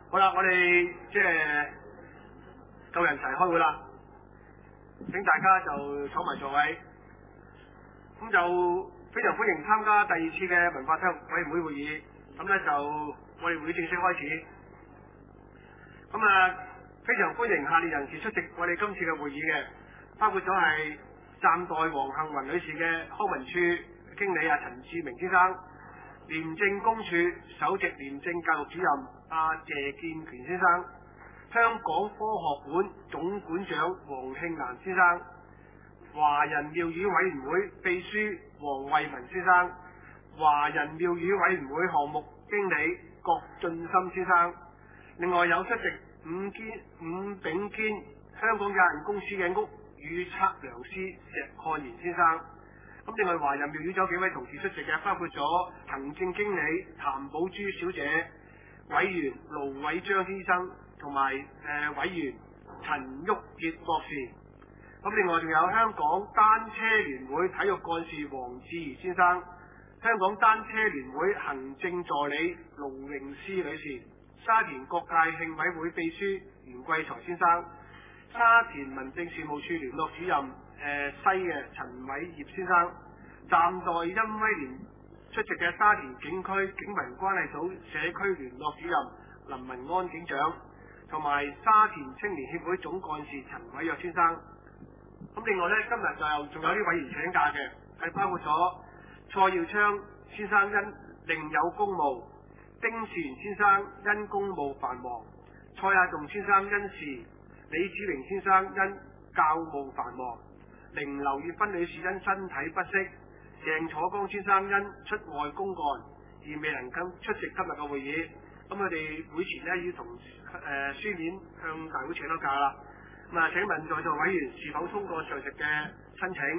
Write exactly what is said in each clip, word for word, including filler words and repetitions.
好啦，我哋即係夠人齊開會啦，請大家就坐埋座位，咁就非常歡迎參加第二次嘅文化體育委員會會議。咁咧就我哋會正式開始。咁啊，非常歡迎下列人士出席我哋今次嘅會議嘅，包括咗係暫代黃幸雲女士嘅康文署經理啊陳志明先生，廉政公署首席廉政教育主任阿謝建權先生，香港科學館總館長黃慶蘭先生，華人廟宇委員會秘書黃惠文先生，華人廟宇委員會項目經理郭俊森先生，另外有出席伍堅伍炳堅香港有限公司嘅屋宇測量師石漢賢先生。咁另外華人廟宇仲有幾位同事出席嘅，包括咗行政經理譚寶珠小姐、委員盧偉章先生同埋誒委員陳旭傑博士。咁另外仲有香港單車聯會體育幹事黃志怡先生，香港單車聯會行政助理盧詠詩女士，沙田各界慶委會秘書袁桂才先生，沙田民政事務處聯絡主任誒、呃、西嘅陳偉業先生，暫代甄威廉出席嘅沙田警區警民關係組社區聯絡主任林文安警長，同埋沙田青年協會總幹事陳偉躍先生。咁另外呢，今日就仲有啲委員請假嘅，係包括咗蔡耀昌先生因另有公務，丁善先生因公務繁忙，蔡亞棟先生因事，李子榮先生因教務繁忙，凌劉月芬女士因身體不適，鄭楚江先生因出外公幹而未能夠出席今日嘅會議。咁佢哋會前呢，要同誒、呃、書面向大會請咗假啦。咁啊，請問在座委員是否通過上述嘅申請？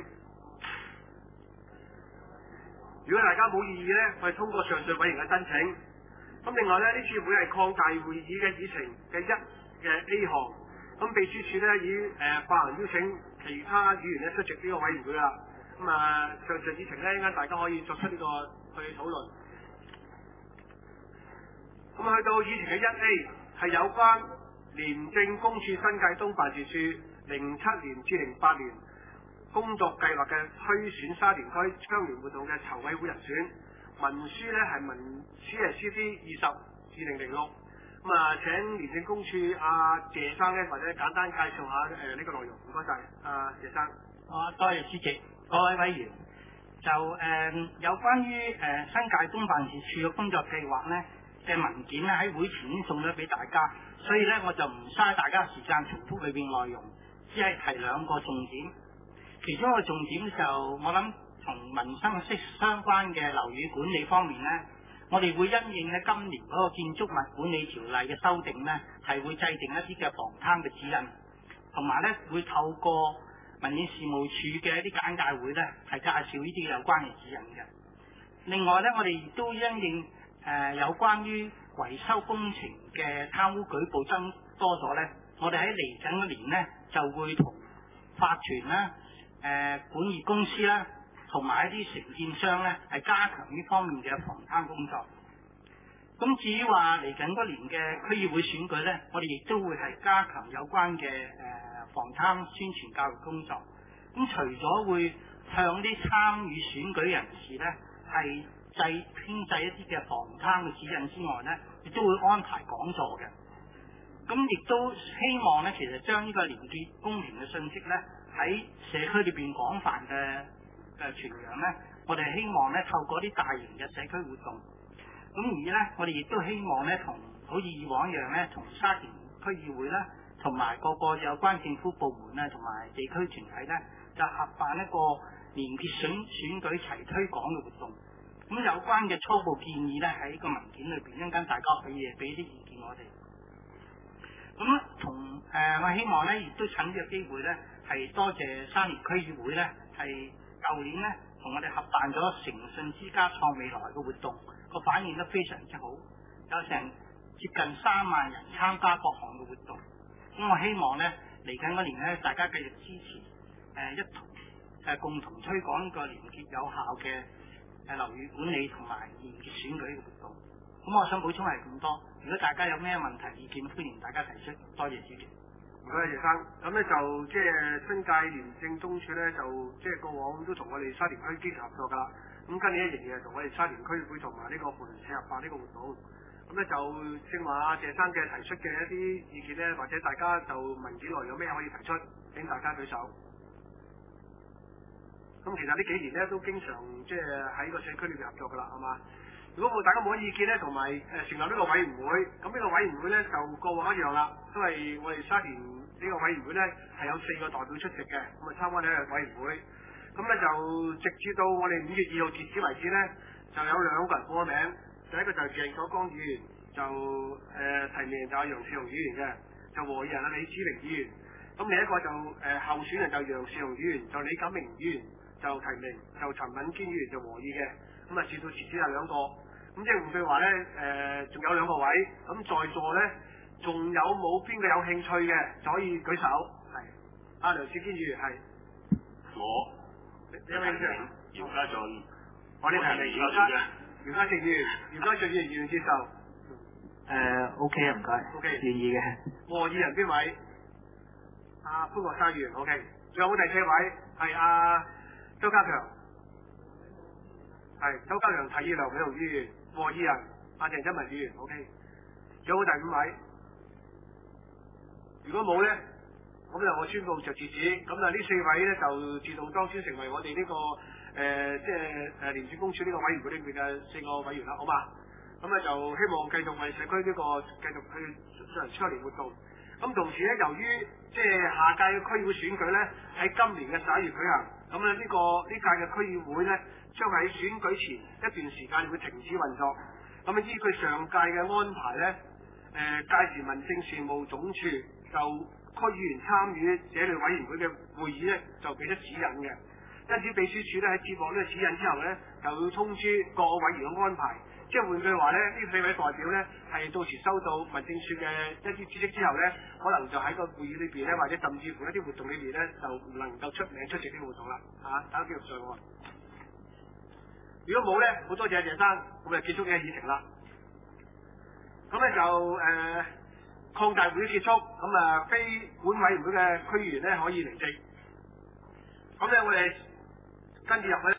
如果大家冇異議呢，我哋通過上述委員嘅申請。咁另外呢，呢次會係擴大會議嘅議程嘅一嘅 A 項。咁秘書處呢已誒發行邀請其他議員咧出席呢個委員會啦。咁啊，上述議程呢，應該大家可以作出呢、這個去討論。咁去到議程嘅一 A 係有關廉政公署新界東辦事處零七年至零八年工作計劃嘅推選沙田區倡廉活動嘅籌委會人選，文書呢係文 C S D 二十二零零六。咁啊，請廉政公署阿、啊、謝生呢，或者簡單介紹下誒呢、呃這個內容。唔該晒，阿謝生。 啊，多謝主席，各位委員。就誒、呃、有關於誒、呃、新界東辦事處嘅工作計劃呢嘅文件咧，喺會前已經送咗俾大家，所以咧我就唔嘥大家時間重複裏邊內容，只係提兩個重點。其中一個重點就我諗同民生息息相關嘅樓宇管理方面咧，我哋會因應咧今年嗰個建築物管理條例嘅修訂咧，係會制定一啲嘅防貪嘅指引，同埋咧會透過民政事務處嘅一啲簡介會咧，係介紹呢啲有關嘅指引嘅。另外咧，我哋亦都因應誒、呃、有關於維修工程嘅貪污舉報增多咗咧，我哋喺嚟緊嗰年咧就會同法團啦、誒、呃、管業公司啦，同埋一啲承建商咧，係加強呢方面嘅防貪工作。咁至於話嚟緊嗰年嘅區議會選舉咧，我哋亦都會係加強有關嘅誒、呃、防貪宣傳教育工作。咁除咗會向啲參與選舉人士咧係制編製一啲嘅防貪嘅指引之外咧，亦都會安排講座嘅。咁亦都希望咧，其實將呢個廉潔公平嘅信息咧喺社區裏邊廣泛嘅誒傳揚咧，我哋希望咧透過啲大型嘅社區活動，咁而咧我哋亦都希望咧同好似以往一樣咧，同沙田區議會啦，同埋各個有關政府部門咧，同埋地區團體咧，就合辦一個廉潔選選舉齊推廣嘅活動。咁有關嘅初步建議咧喺個文件裏邊，一陣間大家可以俾啲意見我哋。咁同誒，我希望咧亦都趁呢個機會咧，係多謝沙田區議會咧，係舊年咧同我哋合辦咗誠信之家創未來嘅活動，個反應都非常之好，有成接近三萬人參加各項嘅活動。咁我希望咧嚟緊嗰年咧，大家繼續支持誒、呃、一同誒、呃、共同推廣呢個廉潔有效嘅誒樓宇管理同埋廉潔選舉嘅活動。 咁我想補充係咁多。如果大家有咩問題意見，歡迎大家提出。多謝主席。 唔該，謝生。咁咧就即係新界廉政公署咧，就即係過往都同我哋沙田區經常合作㗎啦。咁今年咧仍然係同我哋沙田區會同埋呢個扶輪社合辦呢個活動。咁咧就正話謝生嘅提出嘅一啲意見咧，或者大家就文件內有咩可以提出，請大家舉手。咁其實呢幾年咧都經常即係喺個社區裏邊合作㗎啦，係嘛？如果冇大家冇乜意見咧，同埋誒成立呢個委員會，咁呢個委員會咧就過往一樣啦，因為我哋沙田呢個委員會咧係有四個代表出席嘅，咁啊參加呢個委員會，咁咧就直至到我哋五月二號截止為止咧，就有兩個人報咗名，第一個就係鄭九江議員，就誒、呃、提名就係楊少雄議員嘅，就和議人啊李子玲議員，咁另一個就誒、呃、候選人就楊少雄議員，就李錦明議員就提名，就陳敏堅議員就和議嘅，咁啊至到截止有兩個。咁即係換句話咧，誒、呃、仲有兩個位，咁在座咧仲有冇邊個有興趣嘅就可以舉手，係阿梁志堅議員係我， 你你有冇興趣？ 姚家俊， 我哋提名姚家姚家靖議員，姚家俊議員願意接受？ 誒 OK 啊，唔該。 OK 願意嘅。 和議人邊位？阿潘國山議員 OK，仲有冇第四位？係阿周家強，係周家強提議梁美龍議員。和議人阿鄭真文議員 OK，仲有冇第五位？如果冇咧，咁就我宣布就截止。咁啊呢四位咧就自動當選成為我哋呢、這個誒、呃、即係誒廉政公署呢個委員會裏面嘅四個委員啦，好嘛？咁咧就希望繼續為社區呢、這個繼續去進行超年活動。咁同時咧，由於即係下屆嘅區議會選舉咧喺今年嘅十一月舉行，咁咧呢個呢屆嘅區議會咧將喺選舉前一段時間會停止運作。咁啊依據上屆嘅安排咧，誒、呃、屆時民政事務總署就區議員參與這類委員會嘅會議咧就俾咗指引嘅。因此秘書處咧喺接獲呢個指引之後咧，就要通知各個委員嘅安排。即係換句話咧，呢四位代表咧係到時收到民政處嘅一啲知識之後咧，可能就喺個會議裏邊咧，或者甚至乎一啲活動裏邊咧，就唔能夠出名出席呢個活動啦。嚇、啊，大家記錄在案。如果冇咧，好多謝謝生，咁就結束呢個議程啦。咁咧就誒擴大會結束，咁啊非本委員會嘅區議員咧可以離席。咁咧我哋跟住入去。